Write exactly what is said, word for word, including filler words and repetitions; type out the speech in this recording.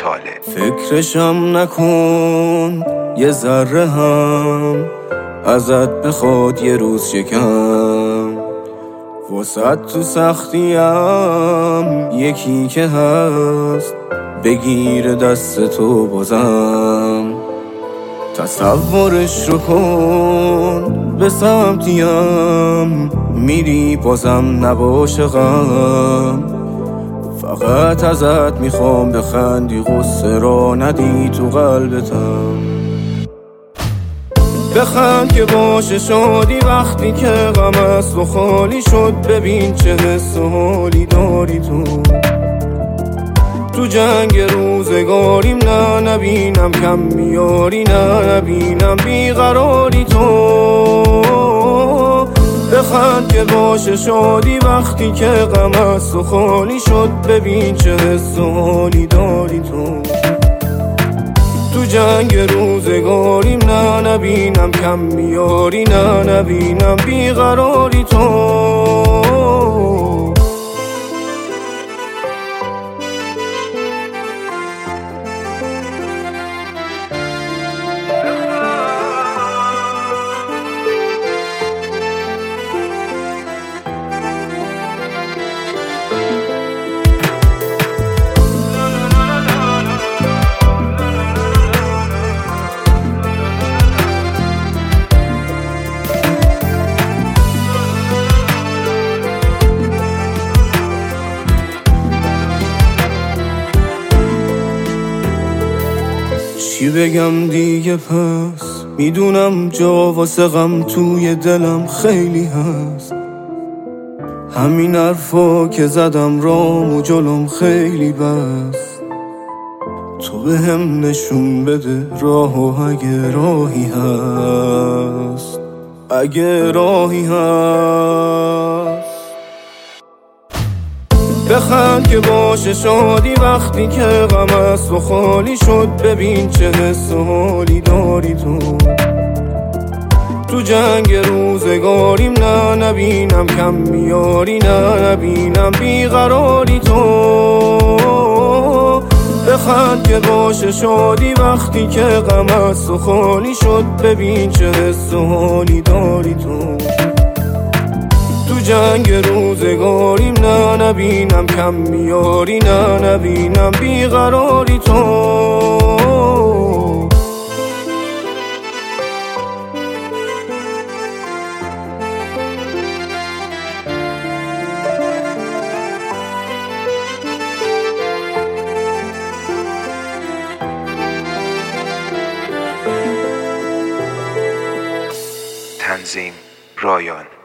طالع. فکرشم نکن یه ذره هم ازت بخواد یه روز شکم، وسط تو سختیم یکی که هست بگیر دست تو بازم. تصورش رو کن به سمتیم میری بازم نباشه غم، فقط ازت میخوام بخندی غصه را ندی تو قلبتم. بخند که باشه شادی وقتی که غم است و خالی شد، ببین چه حس و حالی داری تو. تو جنگ روزگاریم نه نبینم کم میاری، نه نبینم بیقراری تو. بخند که باشه شادی وقتی که غم است و خالی شد، ببین چه حس و حالی داری تو. تو جنگ روزگاریم نه نبینم کم میاری، نه نبینم بیقراری تو. چی بگم دیگه پس، میدونم جا واسه غم توی دلم خیلی هست. همین حرفا که زدم رام و جلوم خیلی بس. تو به هم نشون بده راه و اگه راهی هست، اگه راهی هست. بخند که باشه شادی وقتی که غم است و خالی شد، ببین چه حس و حالی داری تو. تو جنگ روزگاریم نه نبینم کم میاری، نه نبینم بیقراری تو. بخند که باشه شادی وقتی که غم است و خالی شد، ببین چه حس و حالی داری تو. تو جنگ روزگاریم نه نبینم کم میاری، نه نبینم بیقراری تو. تنظیم رایان.